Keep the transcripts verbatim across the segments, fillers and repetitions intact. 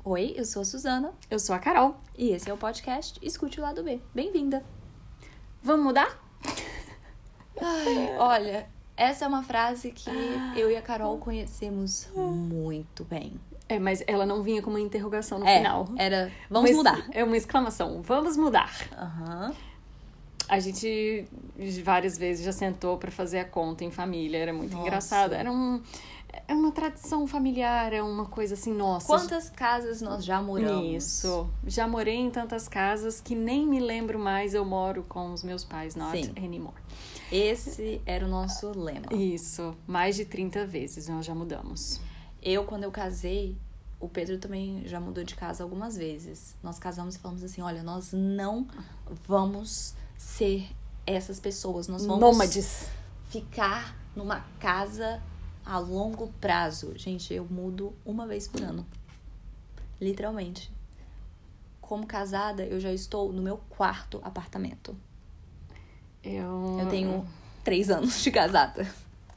Oi, eu sou a Suzana. Eu sou a Carol. E esse é o podcast Escute o Lado B. Bem-vinda! Vamos mudar? Ai, olha, essa é uma frase que eu e a Carol conhecemos muito bem. É, mas ela não vinha com uma interrogação no é, final. Era, vamos Mas mudar. É uma exclamação, vamos mudar. Aham. Uhum. A gente várias vezes já sentou pra fazer a conta em família, era muito Nossa. engraçado. Era um... É uma tradição familiar, é uma coisa assim, nossa. Quantas casas nós já moramos? Isso. Já morei em tantas casas que nem me lembro mais, eu moro com os meus pais, not Sim. anymore. Esse era o nosso lema. Isso. Mais de trinta vezes nós já mudamos. Eu, quando eu casei, o Pedro também já mudou de casa algumas vezes. Nós casamos e falamos assim, olha, nós não vamos ser essas pessoas. Nós vamos Nômades. Ficar numa casa a longo prazo. Gente, eu mudo uma vez por ano. Literalmente. Como casada, eu já estou no meu quarto apartamento. Eu... Eu tenho três anos de casada.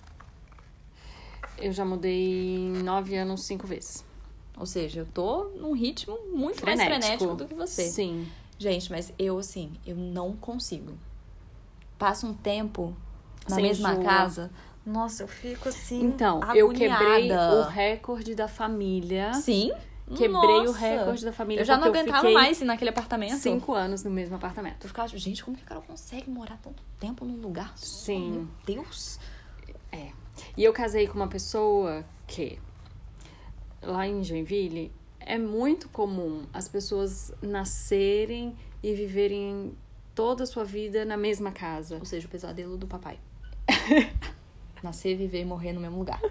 Eu já mudei em nove anos, cinco vezes. Ou seja, eu tô num ritmo muito frenético. mais frenético do que você. Sim. Gente, mas eu, assim, eu não consigo. Passa um tempo na Você mesma enjoa. casa... Nossa, eu fico assim, Então, agoniada. eu quebrei o recorde da família. Sim? Quebrei Nossa. o recorde da família. Eu já não porque aguentava eu mais ir naquele apartamento. Cinco anos no mesmo apartamento. Eu ficava, gente, como que a Carol consegue morar tanto tempo num lugar só? Sim. Meu Deus. É. E eu casei com uma pessoa que, lá em Joinville, é muito comum as pessoas nascerem e viverem toda a sua vida na mesma casa. Ou seja, o pesadelo do papai. Nascer, viver e morrer no mesmo lugar.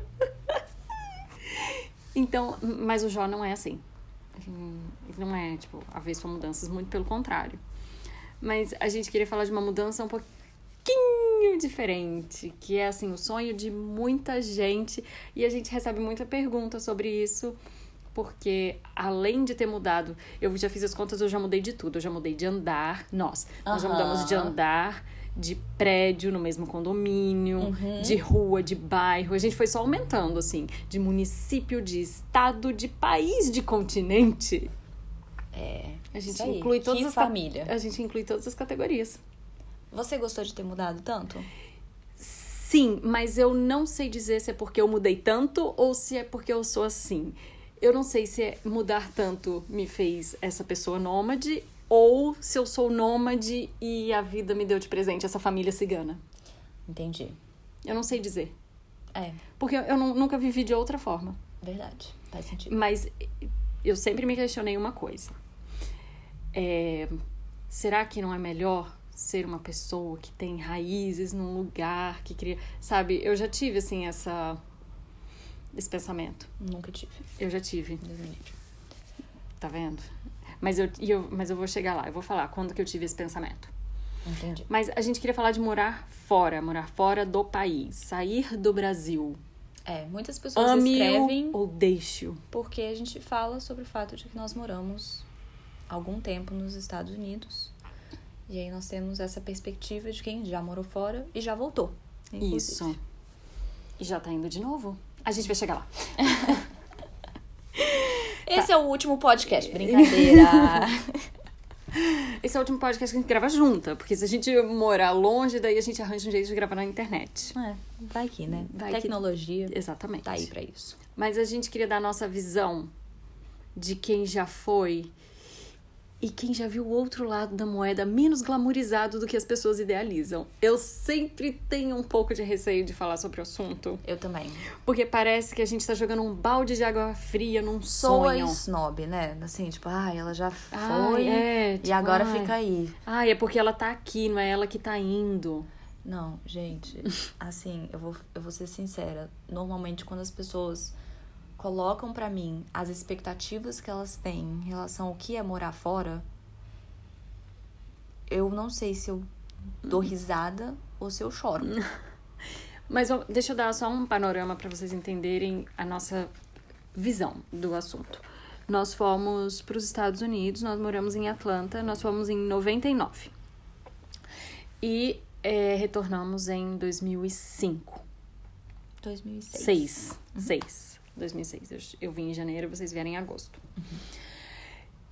Então, mas o Jó não é assim. Ele não é, tipo, avesso a mudanças, muito pelo contrário. Mas a gente queria falar de uma mudança um pouquinho diferente, que é, assim, o sonho de muita gente. E a gente recebe muita pergunta sobre isso, porque além de ter mudado, eu já fiz as contas, eu já mudei de tudo. Eu já mudei de andar, nós, nós já Aham. mudamos de andar, de prédio no mesmo condomínio, Uhum. de rua, de bairro. A gente foi só aumentando, assim, de município, de estado, de país, de continente. É, A gente isso aí. inclui todas Que as família. A gente inclui todas as categorias. Você gostou de ter mudado tanto? Sim, mas eu não sei dizer se é porque eu mudei tanto ou se é porque eu sou assim. Eu não sei se é mudar tanto me fez essa pessoa nômade ou se eu sou nômade e a vida me deu de presente essa família cigana. Entendi. Eu não sei dizer. É, Porque eu não- nunca vivi de outra forma. verdade. Faz sentido. Mas eu sempre me questionei uma coisa. É, será que não é melhor ser uma pessoa que tem raízes num lugar, que cria... Sabe, eu já tive, assim, essa... esse pensamento. Nunca tive. Eu já tive. Deus me livre. Tá vendo? Mas eu, e eu, mas eu vou chegar lá. Eu vou falar quando que eu tive esse pensamento. Entendi. Mas a gente queria falar de morar fora. Morar fora do país. Sair do Brasil. É, muitas pessoas Ame-o escrevem ou deixe-o. porque a gente fala sobre o fato de que nós moramos algum tempo nos Estados Unidos. E aí nós temos essa perspectiva de quem já morou fora e já voltou. Inclusive. Isso. E já tá indo de novo? A gente vai chegar lá. Esse é o último podcast. Brincadeira. Esse é o último podcast que a gente grava junta. Porque se a gente morar longe, daí a gente arranja um jeito de gravar na internet. É, vai que, né? Vai que- Tecnologia Exatamente. tá aí pra isso. Mas a gente queria dar a nossa visão de quem já foi e quem já viu o outro lado da moeda menos glamourizado do que as pessoas idealizam. Eu sempre tenho um pouco de receio de falar sobre o assunto, Eu também. porque parece que a gente tá jogando um balde de água fria num Soa sonho. snob, né? Assim, tipo, ai, ela já foi Ai, é, e tipo, agora ai. fica aí. Ai, é porque ela tá aqui, não é ela que tá indo. Não, gente, assim, eu vou, eu vou ser sincera. Normalmente, quando as pessoas colocam pra mim as expectativas que elas têm em relação ao que é morar fora, eu não sei se eu dou risada ou se eu choro. Mas ó, deixa eu dar só um panorama para vocês entenderem a nossa visão do assunto. Nós fomos para os Estados Unidos, nós moramos em Atlanta, nós fomos em noventa e nove. E é, retornamos em dois mil e cinco. dois mil e seis. Seis. Seis. dois mil e seis. Eu, eu vim em janeiro, vocês vieram em agosto. Uhum.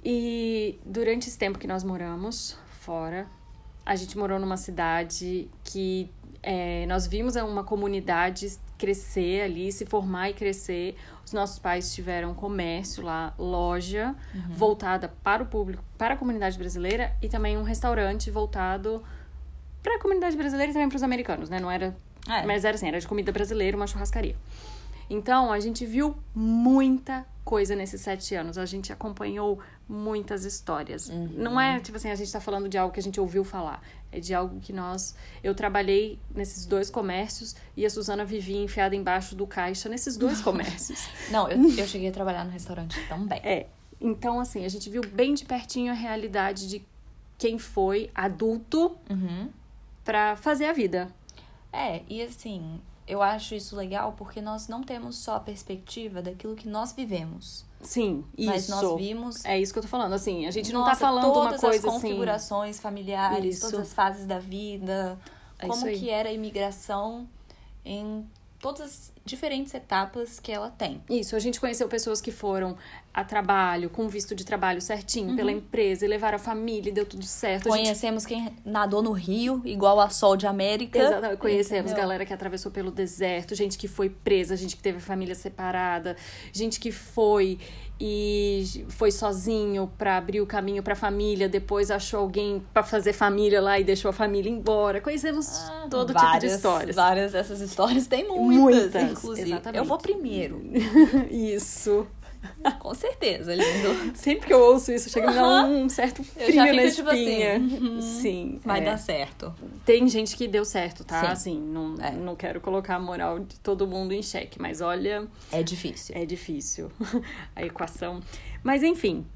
E durante esse tempo que nós moramos fora, a gente morou numa cidade que é, nós vimos uma comunidade crescer ali, se formar e crescer. Os nossos pais tiveram comércio lá, loja, uhum. voltada para o público, para a comunidade brasileira, e também um restaurante voltado para a comunidade brasileira e também para os americanos, né? Não era, é. Mas era assim, era de comida brasileira, uma churrascaria. Então, a gente viu muita coisa nesses sete anos. A gente acompanhou muitas histórias. Uhum. Não é, tipo assim, a gente tá falando de algo que a gente ouviu falar. É de algo que nós... Eu trabalhei nesses dois comércios e a Suzana vivia enfiada embaixo do caixa nesses dois comércios. Não, eu, eu cheguei a trabalhar no restaurante também. É. Então, assim, a gente viu bem de pertinho a realidade de quem foi adulto uhum. pra fazer a vida. É, e assim... Eu acho isso legal porque nós não temos só a perspectiva daquilo que nós vivemos. Sim, isso. Mas nós vimos... É isso que eu tô falando, assim, a gente não nossa, tá falando uma coisa assim... todas as configurações familiares, isso. todas as fases da vida, é como que era a imigração em todas as diferentes etapas que ela tem. Isso, a gente conheceu pessoas que foram a trabalho, com visto de trabalho certinho, uhum. pela empresa, e levaram a família e deu tudo certo. Conhecemos gente... quem nadou no Rio, igual a Sol de América. Exatamente, conhecemos Entendeu? galera que atravessou pelo deserto, gente que foi presa, gente que teve família separada, gente que foi e foi sozinho pra abrir o caminho pra família, depois achou alguém pra fazer família lá e deixou a família embora. Conhecemos ah, todo várias, tipo de histórias. Várias dessas histórias, tem muitas, muitas inclusive. Exatamente. Eu vou primeiro. Isso. Com certeza, lindo. Sempre que eu ouço isso, chega a me dar um certo frio já na fico, espinha. Tipo assim, Sim. Vai é. dar certo. Tem gente que deu certo, tá? Sim. Assim, não, é. não quero colocar a moral de todo mundo em xeque, mas olha... É difícil. É difícil. A equação. Mas, enfim.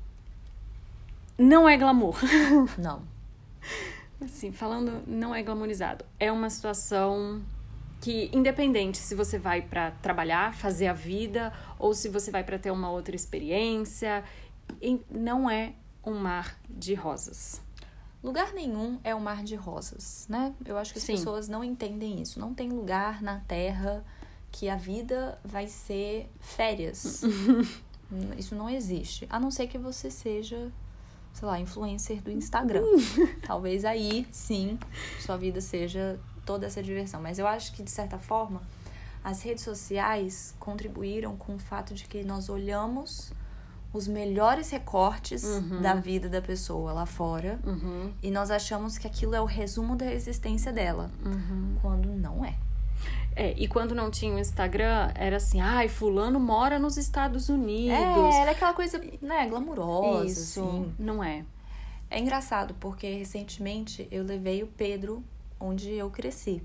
Não é glamour. Não. Assim, falando, não é glamorizado. É uma situação... que independente se você vai pra trabalhar, fazer a vida, ou se você vai pra ter uma outra experiência, não é um mar de rosas. Lugar nenhum é um mar de rosas, né? Eu acho que as Sim. pessoas não entendem isso. Não tem lugar na Terra que a vida vai ser férias. Isso não existe. A não ser que você seja, sei lá, influencer do Instagram. Talvez aí, sim, sua vida seja... toda essa diversão, mas eu acho que de certa forma as redes sociais contribuíram com o fato de que nós olhamos os melhores recortes uhum. da vida da pessoa lá fora uhum. e nós achamos que aquilo é o resumo da existência dela, uhum. quando não é. É, e quando não tinha o Instagram, era assim, ai, fulano mora nos Estados Unidos. É, era aquela coisa, né, glamurosa. Isso, assim. Não é. É engraçado, porque recentemente eu levei o Pedro onde eu cresci.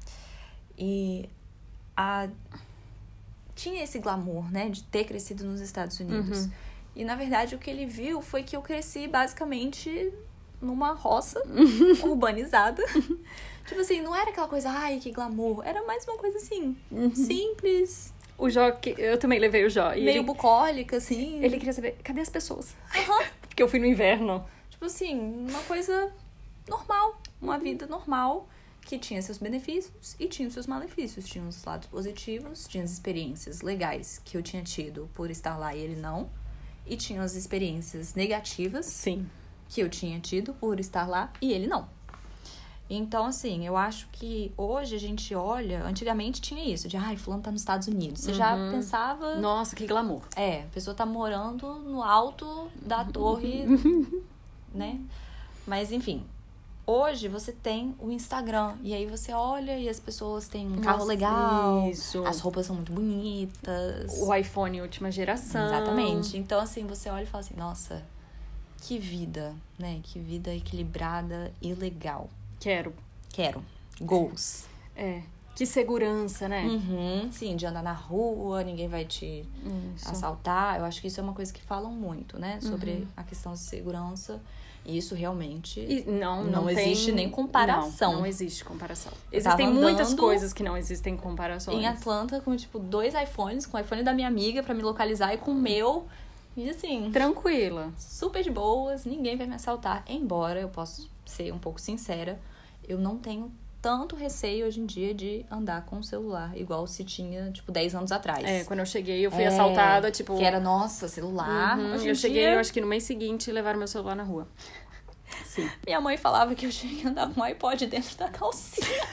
E a... tinha esse glamour, né, de ter crescido nos Estados Unidos. Uhum. E, na verdade, o que ele viu foi que eu cresci, basicamente, numa roça urbanizada. Tipo assim, não era aquela coisa, ai, que glamour. Era mais uma coisa, assim, uhum. simples. O Jó, que eu também levei o Jó. E meio ele... bucólica, assim. Ele queria saber, cadê as pessoas? Uhum. Porque eu fui no inverno. Tipo assim, uma coisa normal. Uma vida normal que tinha seus benefícios e tinha seus malefícios. Tinha os lados positivos, tinha as experiências legais que eu tinha tido por estar lá e ele não. E tinha as experiências negativas Sim. que eu tinha tido por estar lá e ele não. Então, assim, eu acho que hoje a gente olha... Antigamente tinha isso, de, ai, fulano tá nos Estados Unidos. Você uhum. já pensava... Nossa, que glamour. É, a pessoa tá morando no alto da torre, né? Mas, enfim... Hoje você tem o Instagram e aí você olha e as pessoas têm um carro Nossa, legal, isso. As roupas são muito bonitas. O iPhone última geração. Exatamente. Então, assim, você olha e fala assim, nossa, que vida, né? Que vida equilibrada e legal. Quero. Quero. Goals. É. Que segurança, né? Uhum. Sim, de andar na rua, ninguém vai te isso. assaltar. Eu acho que isso é uma coisa que falam muito, né? Sobre uhum. a questão de segurança. E isso realmente e não, não, não existe tem... nem comparação. Não, não existe comparação. Existem muitas coisas que não existem comparações. Em Atlanta, com, tipo, dois iPhones, com o iPhone da minha amiga pra me localizar e com o meu. E assim... tranquila. Super de boas, ninguém vai me assaltar. Embora eu possa ser um pouco sincera, eu não tenho tanto receio hoje em dia de andar com o celular, igual se tinha, tipo, dez anos atrás. É, quando eu cheguei, eu fui É, assaltada, tipo... Que era, nossa, celular. Uhum, Hoje em eu cheguei, dia, eu acho que no mês seguinte, e levaram meu celular na rua. Sim. minha mãe falava que eu tinha que andar com um iPod dentro da calcinha.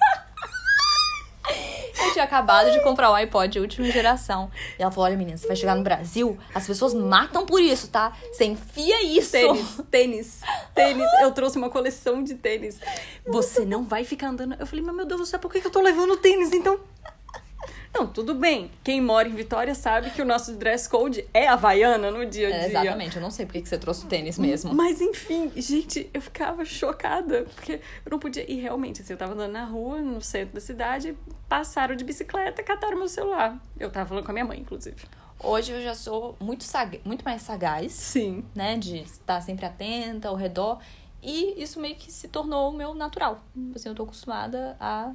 Eu tinha acabado de comprar um iPod de última geração. E ela falou, olha, menina, você vai chegar no Brasil, as pessoas matam por isso, tá? Você enfia isso. Tênis, tênis, tênis. Eu trouxe uma coleção de tênis. Você não vai ficar andando... Eu falei, meu Deus do céu, por que que eu tô levando tênis, então? Não, tudo bem. Quem mora em Vitória sabe que o nosso dress code é havaiana no dia a dia. É, exatamente, eu não sei por que que você trouxe o tênis mesmo. Mas enfim, gente, eu ficava chocada, porque eu não podia... E realmente, assim, eu tava andando na rua, no centro da cidade, passaram de bicicleta, cataram meu celular. Eu tava falando com a minha mãe, inclusive. Hoje eu já sou muito, sag... muito mais sagaz, Sim. né? De estar sempre atenta ao redor. E isso meio que se tornou o meu natural. Assim, eu tô acostumada a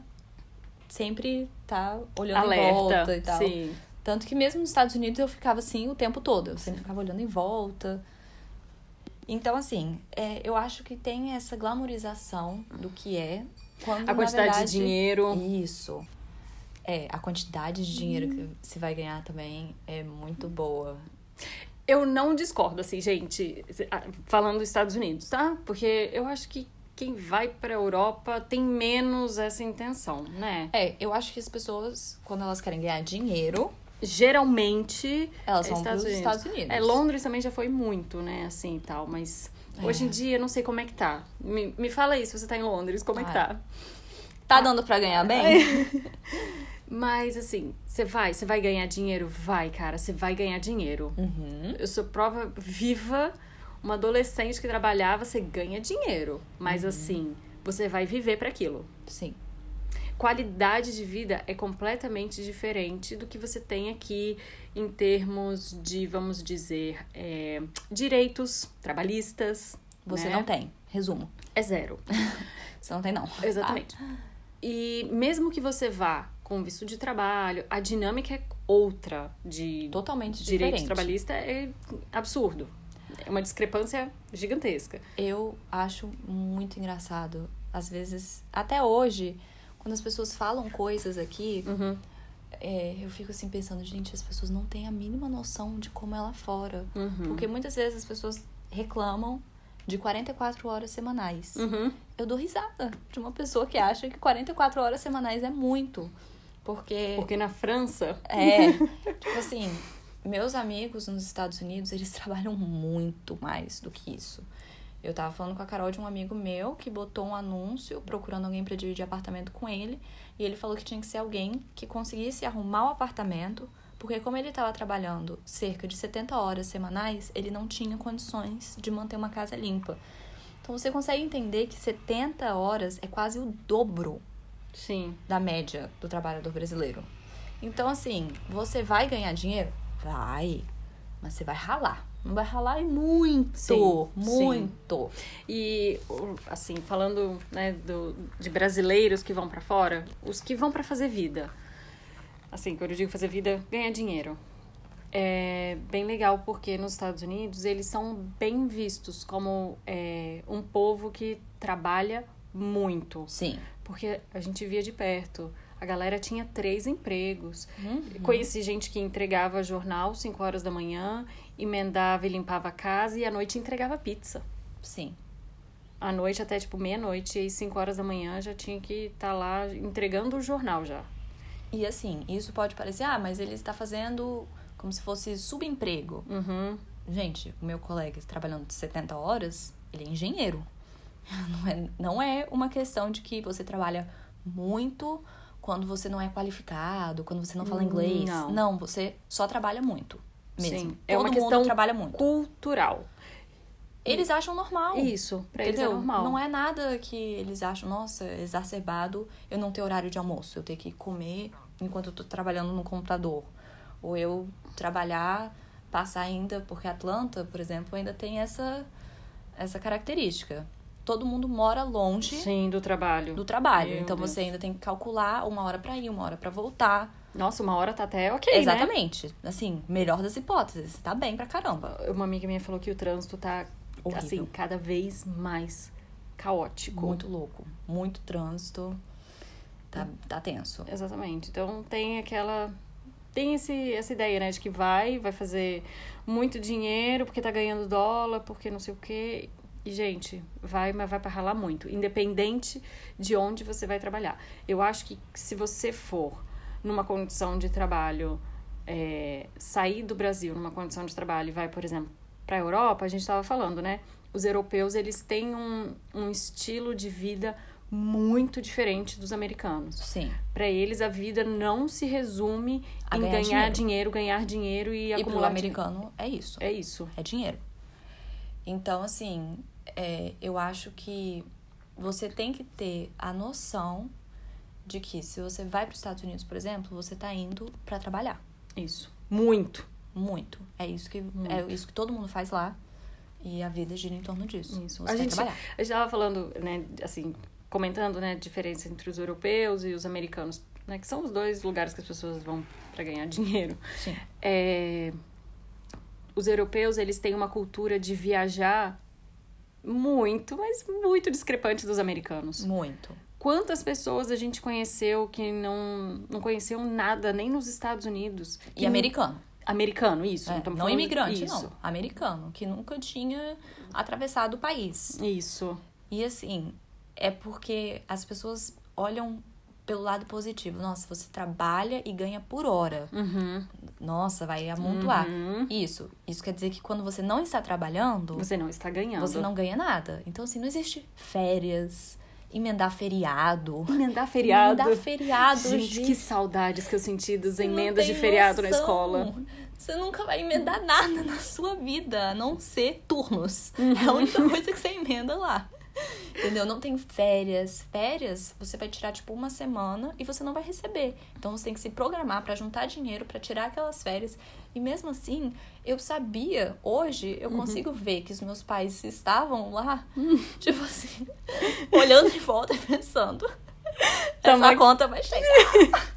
sempre estar olhando Alerta, em volta e tal. sim. Tanto que mesmo nos Estados Unidos eu ficava assim o tempo todo. Eu sempre ficava olhando em volta. Então, assim, é, eu acho que tem essa glamorização do que é. Quando, A quantidade na verdade, de dinheiro. Isso. É, a quantidade de dinheiro que se vai ganhar também é muito boa. Eu não discordo, assim, gente, falando dos Estados Unidos, tá? Porque eu acho que quem vai pra Europa tem menos essa intenção, né? É, eu acho que as pessoas, quando elas querem ganhar dinheiro, Geralmente, elas é vão Estados pros Unidos. Estados Unidos. É, Londres também já foi muito, né, assim, tal, mas É. hoje em dia eu não sei como é que tá. Me, me fala aí, se você tá em Londres, como é que Ai. tá? Tá dando pra ganhar bem? Mas, assim, você vai, você vai ganhar dinheiro? Vai, cara, você vai ganhar dinheiro. Uhum. Eu sou prova viva, uma adolescente que trabalhava, você ganha dinheiro. Mas, Uhum. assim, você vai viver para aquilo. Sim. Qualidade de vida é completamente diferente do que você tem aqui em termos de, vamos dizer, é, direitos trabalhistas. Você né? não tem. Resumo. É zero. Você não tem, não. Exatamente. E mesmo que você vá com visto de trabalho, a dinâmica é outra de Totalmente direito diferente. trabalhista, é absurdo. É uma discrepância gigantesca. Eu acho muito engraçado. Às vezes, até hoje, quando as pessoas falam coisas aqui, Uhum. é, eu fico assim pensando, gente, as pessoas não têm a mínima noção de como é lá fora. Uhum. Porque muitas vezes as pessoas reclamam de quarenta e quatro horas semanais. Uhum. Eu dou risada de uma pessoa que acha que quarenta e quatro horas semanais é muito. Porque, Porque na França... é, tipo assim, meus amigos nos Estados Unidos, eles trabalham muito mais do que isso. Eu tava falando com a Carol de um amigo meu que botou um anúncio procurando alguém pra dividir apartamento com ele. E ele falou que tinha que ser alguém que conseguisse arrumar o apartamento, porque como ele tava trabalhando cerca de setenta horas semanais, ele não tinha condições de manter uma casa limpa. Então você consegue entender que setenta horas é quase o dobro Sim. da média do trabalhador brasileiro. Então, assim, você vai ganhar dinheiro? Vai. Mas você vai ralar. Não vai ralar e muito. Sim, muito. E, assim, falando, né, do, de brasileiros que vão pra fora, os que vão pra fazer vida. Assim, quando eu digo fazer vida, ganhar dinheiro. É bem legal porque nos Estados Unidos eles são bem vistos como é, um povo que trabalha muito. Sim. Porque a gente via de perto. A galera tinha três empregos. Uhum. Conheci gente que entregava jornal cinco horas da manhã, emendava e limpava a casa e à noite entregava pizza. Sim. À noite até tipo meia-noite e cinco horas da manhã já tinha que estar lá entregando o jornal já. E assim, isso pode parecer, ah, mas ele está fazendo como se fosse subemprego. Uhum. Gente, o meu colega trabalhando de setenta horas, ele é engenheiro. Não é, não é uma questão de que você trabalha muito quando você não é qualificado, quando você não fala inglês. Não. Não, você só trabalha muito mesmo. Sim. Todo É uma mundo questão trabalha muito. cultural. Eles acham normal. Isso, pra eles é Entendeu? normal. Não é nada que eles acham, nossa, exacerbado eu não ter horário de almoço, eu ter que comer enquanto eu tô trabalhando no computador. Ou eu trabalhar, passar ainda, porque Atlanta, por exemplo, ainda tem essa, essa característica. Todo mundo mora longe Sim, do trabalho. do trabalho. Meu então Deus. você ainda tem que calcular uma hora pra ir, uma hora pra voltar. Nossa, uma hora tá até ok, Exatamente. Assim, melhor das hipóteses. Você tá bem pra caramba. né? Uma amiga minha falou que o trânsito tá, Horrível. assim, cada vez mais caótico. Muito louco. Muito trânsito. Tá, tá tenso. Exatamente. Então, tem aquela... Tem esse, essa ideia, né? De que vai, vai fazer muito dinheiro porque tá ganhando dólar, porque não sei o quê. E, gente, vai, mas vai pra ralar muito. Independente de onde você vai trabalhar. Eu acho que se você for numa condição de trabalho... É, sair do Brasil numa condição de trabalho e vai, por exemplo, pra Europa, a gente tava falando, né? Os europeus, eles têm um, um estilo de vida muito diferente dos americanos. Sim. Pra eles, a vida não se resume A em ganhar ganhar dinheiro. dinheiro, ganhar dinheiro e, E pro acumular americano é isso. dinheiro. É isso. É dinheiro. Então, assim, é, eu acho que você tem que ter a noção de que se você vai para os Estados Unidos, por exemplo, você tá indo para trabalhar. Isso. Muito. Muito. É isso que Muito. é isso que todo mundo faz lá. E a vida gira em torno disso. Isso. Você A vai gente, trabalhar. a gente tava falando, né, assim, comentando, né, a diferença entre os europeus e os americanos, né, que são os dois lugares que as pessoas vão para ganhar dinheiro. Sim. É, os europeus, eles têm uma cultura de viajar muito, mas muito discrepante dos americanos. Muito. Quantas pessoas a gente conheceu que não, não conheciam nada, nem nos Estados Unidos. E americano. Americano, isso. É, estamos não falando- imigrante, isso. não. Americano, que nunca tinha atravessado o país. Isso. E assim, é porque as pessoas olham pelo lado positivo. Nossa, você trabalha e ganha por hora. Uhum. Nossa, vai amontoar. Uhum. Isso. Isso quer dizer que quando você não está trabalhando, Você não está ganhando. você não ganha nada. Então, assim, não existe férias, emendar feriado. Emendar feriado. Emendar feriado, Gente, gente. que saudades que eu senti das Você não emendas de tem feriado na noção. escola. Você nunca vai emendar nada na sua vida, a não ser turnos. Uhum. É a única coisa que você emenda lá. Entendeu? Não tem férias. Férias, você vai tirar, tipo, uma semana e você não vai receber. Então, você tem que se programar pra juntar dinheiro, pra tirar aquelas férias. E mesmo assim, eu sabia, hoje, eu Uhum. consigo ver que os meus pais estavam lá, tipo assim, olhando de volta e pensando, essa Tamanho- conta vai chegar.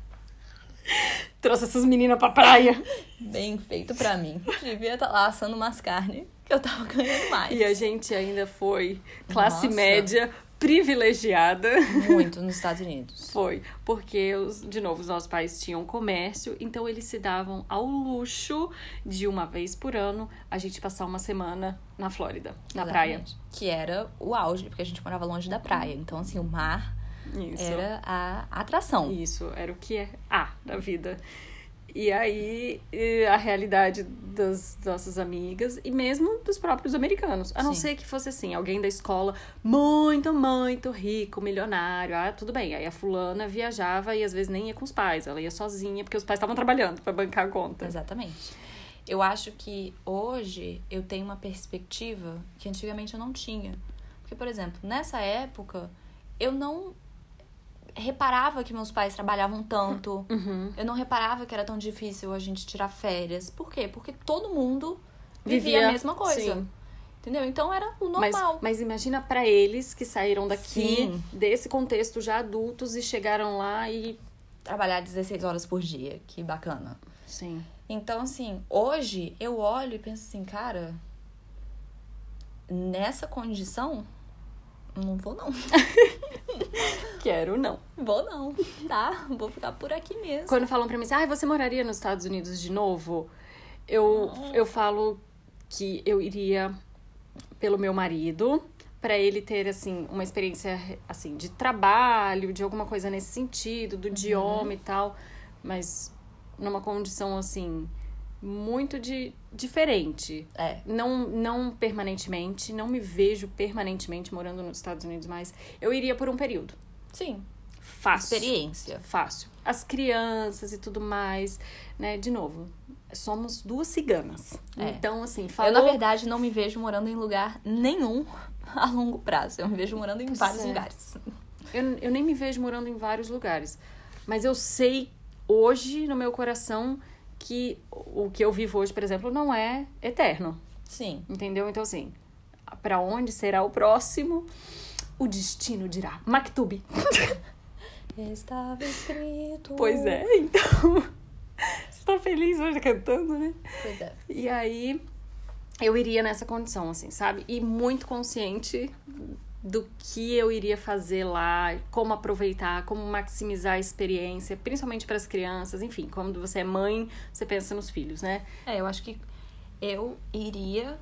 Trouxe essas meninas pra praia. Bem feito pra mim. Devia estar lá assando umas carnes que eu tava ganhando mais. E a gente ainda foi classe Nossa. média privilegiada. Muito nos Estados Unidos. Foi, porque, os, de novo, os nossos pais tinham comércio, então eles se davam ao luxo de, uma vez por ano, a gente passar uma semana na Flórida, na praia. Exatamente. Que era o auge, porque a gente morava longe da praia. Então, assim, o mar Isso. era a atração. Isso, era o que é A da vida. E aí, e a realidade das nossas amigas e mesmo dos próprios americanos. A não Sim. ser que fosse assim, alguém da escola muito, muito rico, milionário. Ah, tudo bem. Aí a fulana viajava e às vezes nem ia com os pais. Ela ia sozinha porque os pais estavam trabalhando pra bancar a conta. Exatamente. Eu acho que hoje eu tenho uma perspectiva que antigamente eu não tinha. Porque, por exemplo, nessa época, eu não reparava que meus pais trabalhavam tanto. Uhum. Eu não reparava que era tão difícil a gente tirar férias. Por quê? Porque todo mundo vivia, Vivia, a mesma coisa. sim. Entendeu? Então era o Mas, normal. mas imagina pra eles que saíram daqui, Sim. desse contexto já adultos e chegaram lá e... Trabalhar dezesseis horas por dia. Que bacana. Sim. Então, assim, hoje eu olho e penso assim, cara, nessa condição, não vou não. Quero não. Vou não, tá? Vou ficar por aqui mesmo. Quando falam pra mim assim, ah, você moraria nos Estados Unidos de novo? Eu, eu falo que eu iria pelo meu marido, pra ele ter, assim, uma experiência, assim, de trabalho, de alguma coisa nesse sentido, do idioma e tal, mas numa condição, assim, muito de, diferente. É, Não, não permanentemente, não me vejo permanentemente morando nos Estados Unidos, mas eu iria por um período. sim, Fácil. experiência. Fácil. As crianças e tudo mais, né? De novo, somos duas ciganas. É. Então, assim, falou... Eu, na verdade, não me vejo morando em lugar nenhum a longo prazo. Eu me vejo morando em vários é. lugares. Eu, eu nem me vejo morando em vários lugares. Mas eu sei hoje, no meu coração, que o que eu vivo hoje, por exemplo, não é eterno. Sim. Entendeu? Então, assim, pra onde será o próximo? O destino dirá. Maktub. Estava escrito. Pois é, então... Você tá feliz hoje cantando, né? Pois é. E aí, eu iria nessa condição, assim, sabe? E muito consciente do que eu iria fazer lá, como aproveitar, como maximizar a experiência, principalmente para as crianças, enfim, quando você é mãe, você pensa nos filhos, né? É, eu acho que eu iria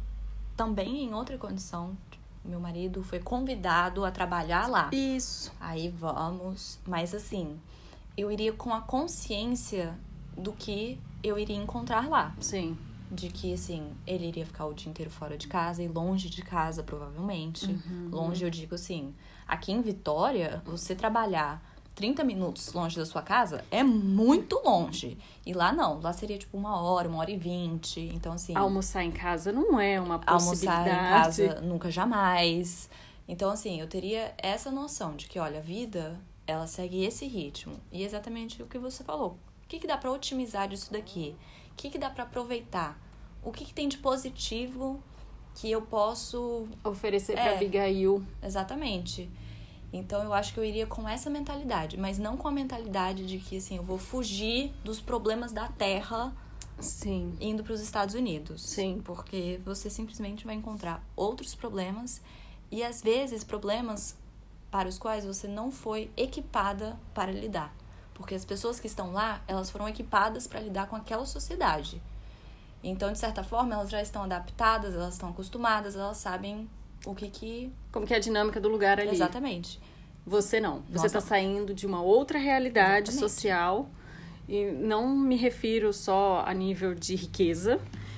também em outra condição. Meu marido foi convidado a trabalhar lá. Isso. Aí vamos, mas assim, eu iria com a consciência do que eu iria encontrar lá. Sim. De que, assim, ele iria ficar o dia inteiro fora de casa e longe de casa, provavelmente. Uhum. Longe, eu digo assim, aqui em Vitória, você trabalhar trinta minutos longe da sua casa é muito longe. E lá não, lá seria tipo uma hora, uma hora e vinte. Então, assim... Almoçar em casa não é uma possibilidade. Almoçar em casa nunca, jamais. Então, assim, eu teria essa noção de que, olha, a vida, ela segue esse ritmo. E exatamente o que você falou. O que, que dá pra otimizar disso daqui? O que, que dá pra aproveitar? O que, que tem de positivo que eu posso... Oferecer pra É. Abigail. Exatamente. Então, eu acho que eu iria com essa mentalidade. Mas não com a mentalidade de que, assim, eu vou fugir dos problemas da terra Sim. indo pros Estados Unidos. Sim. Porque você simplesmente vai encontrar outros problemas. E, às vezes, problemas para os quais você não foi equipada para lidar. Porque as pessoas que estão lá, elas foram equipadas para lidar com aquela sociedade. Então, de certa forma, elas já estão adaptadas, elas estão acostumadas, elas sabem o que que... Como que é a dinâmica do lugar ali. Exatamente. Você não. Você Nossa. está saindo de uma outra realidade Exatamente. social. E não me refiro só a nível de riqueza.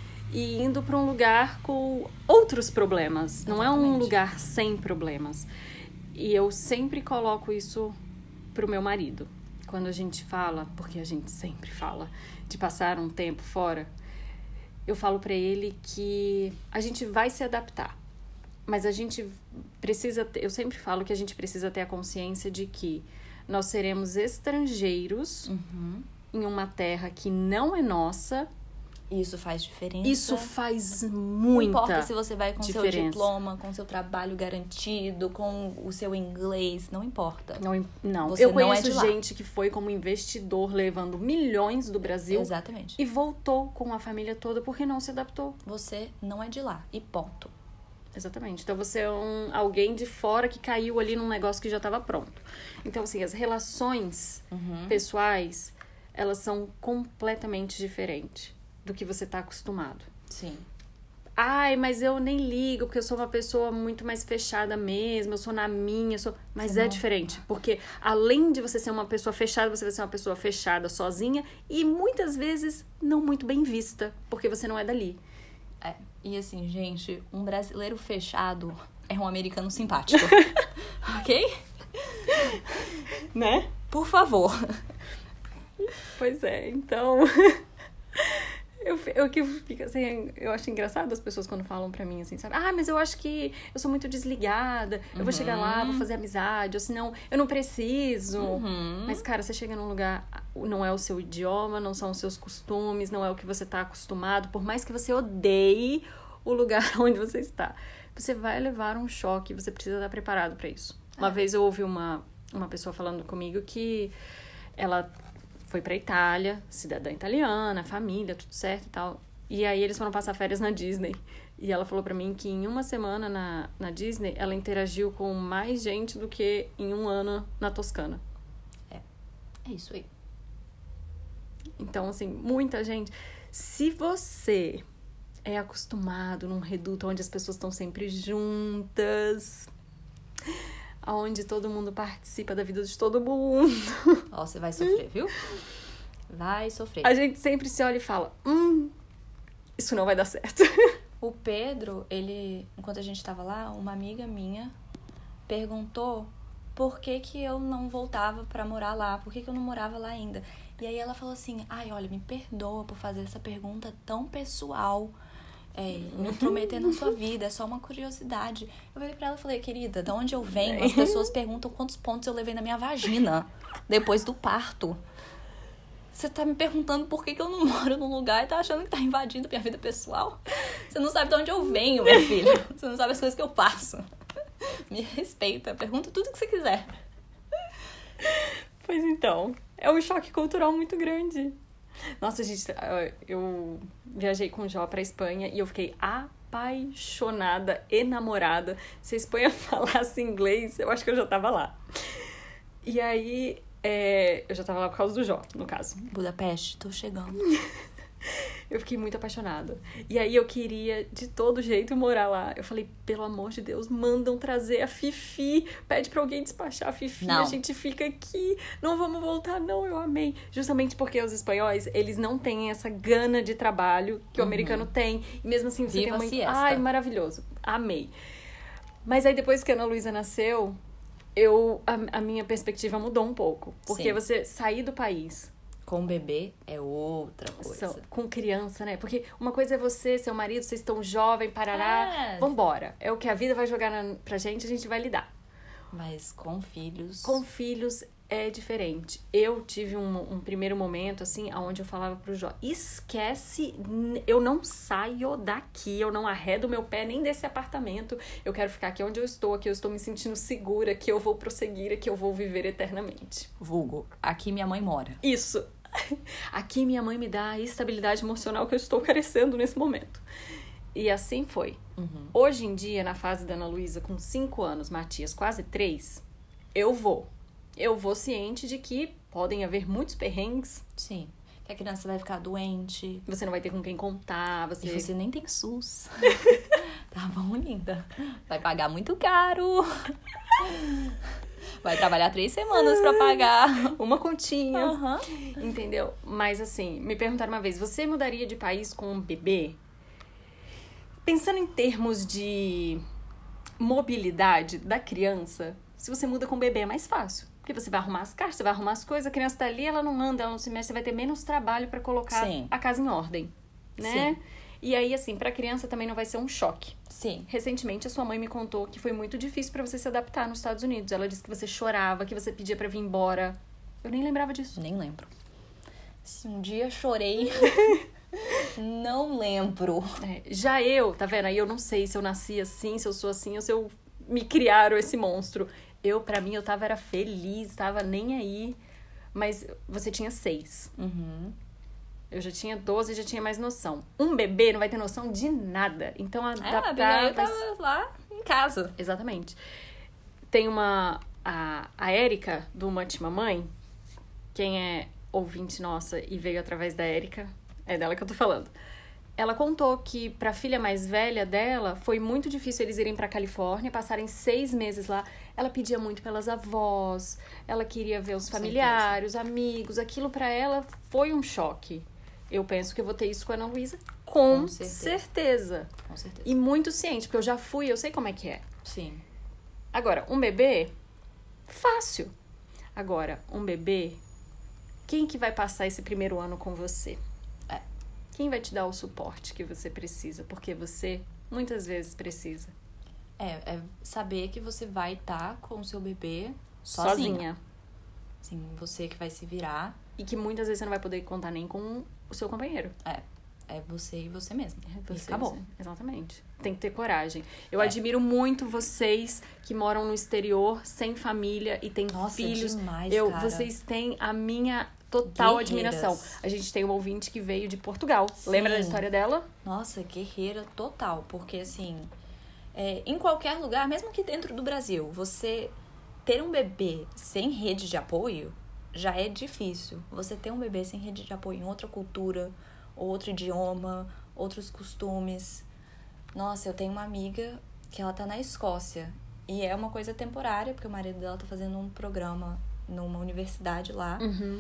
E indo para um lugar com outros problemas. Não é um Exatamente. lugar sem problemas. E eu sempre coloco isso pro meu marido. Quando a gente fala, porque a gente sempre fala, de passar um tempo fora, eu falo pra ele que a gente vai se adaptar. Mas a gente precisa... Eu sempre falo que a gente precisa ter a consciência de que nós seremos estrangeiros Uhum. em uma terra que não é nossa. Isso faz diferença. Isso faz Não muita importa se você vai com diferença. seu diploma, com seu trabalho garantido, com o seu inglês, não importa. Não, não. Você eu não é conheço de lá. gente que foi como investidor levando milhões do Brasil Exatamente. e voltou com a família toda porque não se adaptou. Você não é de lá. E ponto. Exatamente. Então você é um, alguém de fora que caiu ali num negócio que já estava pronto. Então, assim, as relações Uhum. pessoais, elas são completamente diferentes do que você está acostumado. Sim. Ai, mas eu nem ligo, porque eu sou uma pessoa muito mais fechada mesmo, eu sou na minha, eu sou... Mas Você é não- diferente, porque além de você ser uma pessoa fechada, você vai ser uma pessoa fechada sozinha e muitas vezes não muito bem vista, porque você não é dali. É. E assim, gente, um brasileiro fechado é um americano simpático. Ok? Né? Por favor. Pois é, então... Eu, eu que fico assim, eu acho engraçado as pessoas quando falam pra mim assim, sabe? Ah, mas eu acho que eu sou muito desligada, eu vou chegar lá, vou fazer amizade, ou senão eu não preciso. Uhum. Mas, cara, você chega num lugar, não é o seu idioma, não são os seus costumes, não é o que você tá acostumado, por mais que você odeie o lugar onde você está. Você vai levar um choque, você precisa estar preparado pra isso. Uma É. vez eu ouvi uma, uma pessoa falando comigo que ela foi pra Itália, cidadã italiana, família, tudo certo e tal. E aí eles foram passar férias na Disney. E ela falou pra mim que em uma semana na, na Disney, ela interagiu com mais gente do que em um ano na Toscana. É isso aí. Então, assim, muita gente... Se você é acostumado num reduto onde as pessoas estão sempre juntas, onde todo mundo participa da vida de todo mundo... Ó, você vai sofrer, viu? Vai sofrer. A gente sempre se olha e fala, hum, isso não vai dar certo. O Pedro, ele, enquanto a gente tava lá, uma amiga minha perguntou por que que eu não voltava pra morar lá, por que que eu não morava lá ainda. E aí ela falou assim, ai, olha, me perdoa por fazer essa pergunta tão pessoal, é, me intrometer na sua vida, é só uma curiosidade. Eu falei pra ela e falei, querida, de onde eu venho, as pessoas perguntam quantos pontos eu levei na minha vagina depois do parto. Você tá me perguntando por que que eu não moro num lugar e tá achando que tá invadindo minha vida pessoal? Você não sabe de onde eu venho, minha filha. Você não sabe as coisas que eu passo. Me respeita, pergunta tudo que você quiser. Pois então, é um choque cultural muito grande. Nossa, gente, eu viajei com o Jó pra Espanha e eu fiquei apaixonada, enamorada. Vocês põem a falar assim inglês, eu acho que eu já tava lá. E aí, é, eu já tava lá por causa do Jó, no caso. Budapeste, tô chegando. Eu fiquei muito apaixonada. E aí eu queria, de todo jeito, morar lá. Eu falei, pelo amor de Deus, mandam trazer a Fifi. Pede pra alguém despachar a Fifi. Não. A gente fica aqui. Não vamos voltar, não. Eu amei. Justamente porque os espanhóis, eles não têm essa gana de trabalho que Uhum. o americano tem. E mesmo assim, você Viva tem uma... a siesta. Ai, maravilhoso. Amei. Mas aí, depois que a Ana Luísa nasceu, eu, a, a minha perspectiva mudou um pouco. Porque Sim. você sair do país... Com bebê é outra coisa. São- com criança, né? Porque uma coisa é você, seu marido, vocês estão jovem, parará, É. vambora. É o que a vida vai jogar na, pra gente, a gente vai lidar. Mas com filhos... Com filhos é diferente. Eu tive um, um primeiro momento, assim, onde eu falava pro Jó, esquece, n- eu não saio daqui, eu não arredo meu pé nem desse apartamento, eu quero ficar aqui onde eu estou, aqui eu estou me sentindo segura, que eu vou prosseguir, que eu vou viver eternamente. Vulgo, aqui minha mãe mora. Isso. Aqui minha mãe me dá a estabilidade emocional que eu estou carecendo nesse momento. E assim foi. Uhum. Hoje em dia, na fase da Ana Luísa, com cinco anos, Matias quase três, eu vou. Eu vou ciente de que podem haver muitos perrengues. Sim. Que a criança vai ficar doente. Você não vai ter com quem contar. Você... E você nem tem SUS. Tá bom, linda? Vai pagar muito caro. Vai trabalhar três semanas pra pagar. Uma continha. Aham. Entendeu? Mas assim, me perguntaram uma vez, você mudaria de país com um bebê? Pensando em termos de mobilidade da criança, se você muda com o bebê é mais fácil. Porque você vai arrumar as caixas, você vai arrumar as coisas, a criança tá ali, ela não anda, ela não se mexe, você vai ter menos trabalho pra colocar Sim. a casa em ordem, né? Sim. E aí, assim, pra criança também não vai ser um choque. Sim. Recentemente, a sua mãe me contou que foi muito difícil pra você se adaptar nos Estados Unidos. Ela disse que você chorava, que você pedia pra vir embora. Eu nem lembrava disso. Nem lembro. Se um dia chorei, não lembro. É, já eu, tá vendo? Aí eu não sei se eu nasci assim, se eu sou assim, ou se eu me criaram esse monstro. Eu, pra mim, eu tava era feliz, tava nem aí. Mas você tinha seis. Uhum. Eu já tinha doze e já tinha mais noção. Um bebê não vai ter noção de nada. Então, É, a adaptar... Abigail vai- tava lá em casa. Exatamente. Tem uma... A, a Érica, do Mate Mamãe, quem é ouvinte nossa e veio através da Érica, é dela que eu tô falando. Ela contou que pra filha mais velha dela, foi muito difícil eles irem pra Califórnia, passarem seis meses lá. Ela pedia muito pelas avós, ela queria ver os Com familiares, os amigos. Aquilo pra ela foi um choque. Eu penso que eu vou ter isso com a Ana Luísa, com, Com certeza. certeza. Com certeza. E muito ciente, porque eu já fui, eu sei como é que é. Sim. Agora, um bebê, fácil. Agora, um bebê, quem que vai passar esse primeiro ano com você? É. Quem vai te dar o suporte que você precisa? Porque você, muitas vezes, precisa. É, é saber que você vai estar com o seu bebê sozinha. Sozinha. Sim, você que vai se virar. E que muitas vezes você não vai poder contar nem com o seu companheiro. É, é você e você mesmo. Você, e acabou. você- Exatamente. Tem que ter coragem. Eu É. admiro muito vocês que moram no exterior, sem família e têm Nossa, filhos. demais, Eu, cara. Vocês têm a minha total Guerreiras. admiração. A gente tem um ouvinte que veio de Portugal. Sim. Lembra da história dela? Nossa, guerreira total. Porque, assim, é, em qualquer lugar, mesmo que dentro do Brasil, você ter um bebê sem rede de apoio já é difícil. Você ter um bebê sem rede de apoio em outra cultura, outro idioma, outros costumes. Nossa, eu tenho uma amiga que ela tá na Escócia. E é uma coisa temporária, porque o marido dela tá fazendo um programa numa universidade lá. Uhum.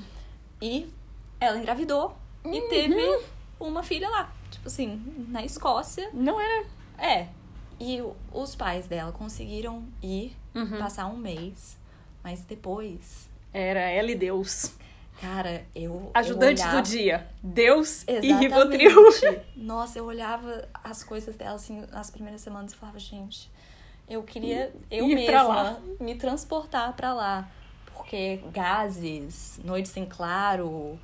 E ela engravidou e teve uma filha lá. Tipo assim, na Escócia. Não era. É. E o- os pais dela conseguiram ir, Uhum. passar um mês. Mas depois, Era ela e Deus. cara, eu. Ajudante eu olhava... do dia. Deus e Exatamente. Rivotril. Nossa, eu olhava as coisas dela assim nas primeiras semanas e falava, gente, eu queria eu Ir pra mesma lá. me transportar pra lá. Porque gases, noite sem claro,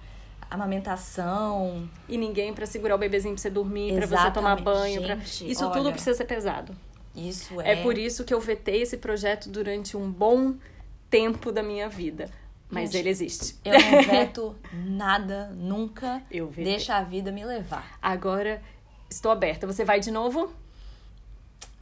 amamentação. E ninguém pra segurar o bebezinho pra você dormir, pra você tomar Exatamente. banho. pra- Gente, Isso tudo olha, precisa ser pesado. Isso é. É por isso que eu vetei esse projeto durante um bom tempo da minha vida. Mas Gente, ele existe. Eu não veto nada, nunca. Eu vetei. Deixa a vida me levar. Agora, estou aberta. Você vai de novo?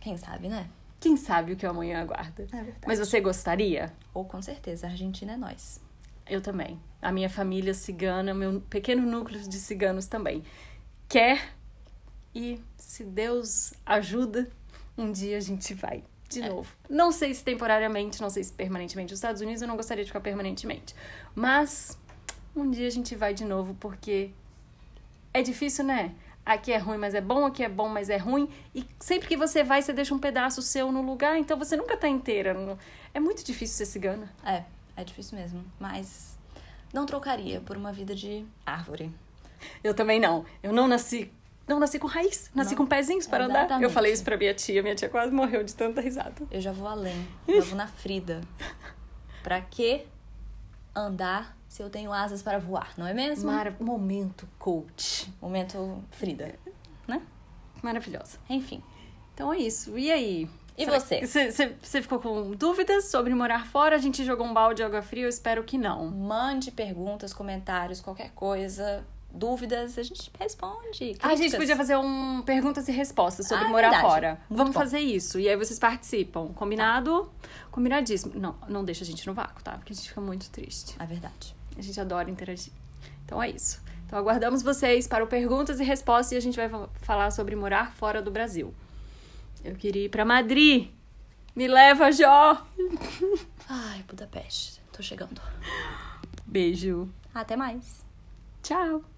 Quem sabe, né? Quem sabe o que o amanhã aguarda. É verdade. Mas você gostaria? Ou com certeza, a Argentina é nós. Eu também. A minha família cigana, meu pequeno núcleo de ciganos também. Quer e, se Deus ajuda, um dia a gente vai de É. novo. Não sei se temporariamente, não sei se permanentemente. Os Estados Unidos eu não gostaria de ficar permanentemente. Mas um dia a gente vai de novo, porque é difícil, né? Aqui é ruim, mas é bom, aqui é bom, mas é ruim. E sempre que você vai, você deixa um pedaço seu no lugar, então você nunca tá inteira. No... É muito difícil ser cigana. É, é difícil mesmo. Mas não trocaria por uma vida de árvore. Eu também não. Eu não nasci... Não nasci com raiz. Nasci Não. com pezinhos para andar. Exatamente. Eu falei isso pra minha tia. Minha tia quase morreu de tanta risada. Eu já vou além. Eu vou na Frida. Pra que andar se eu tenho asas para voar, não é mesmo? Mara... Momento coach. Momento Frida, né? Maravilhosa. Enfim. Então é isso. E aí? E Será você? que- Você você- você ficou com dúvidas sobre morar fora? A gente jogou um balde de água fria? Eu espero que não. Mande perguntas, comentários, qualquer coisa, dúvidas, a gente responde. Ah, a gente Críticas. podia fazer um perguntas e respostas sobre Ah, é morar verdade. fora. Muito Vamos bom. fazer isso. E aí vocês participam. Combinado? Combinadíssimo. Não, não deixa a gente no vácuo, tá? Porque a gente fica muito triste. É verdade. A gente adora interagir. Então é isso. Então aguardamos vocês para o perguntas e respostas e a gente vai fa- falar sobre morar fora do Brasil. Eu queria ir pra Madrid. Me leva, Jó! Ai, Budapeste, tô chegando. Beijo. Até mais. Tchau.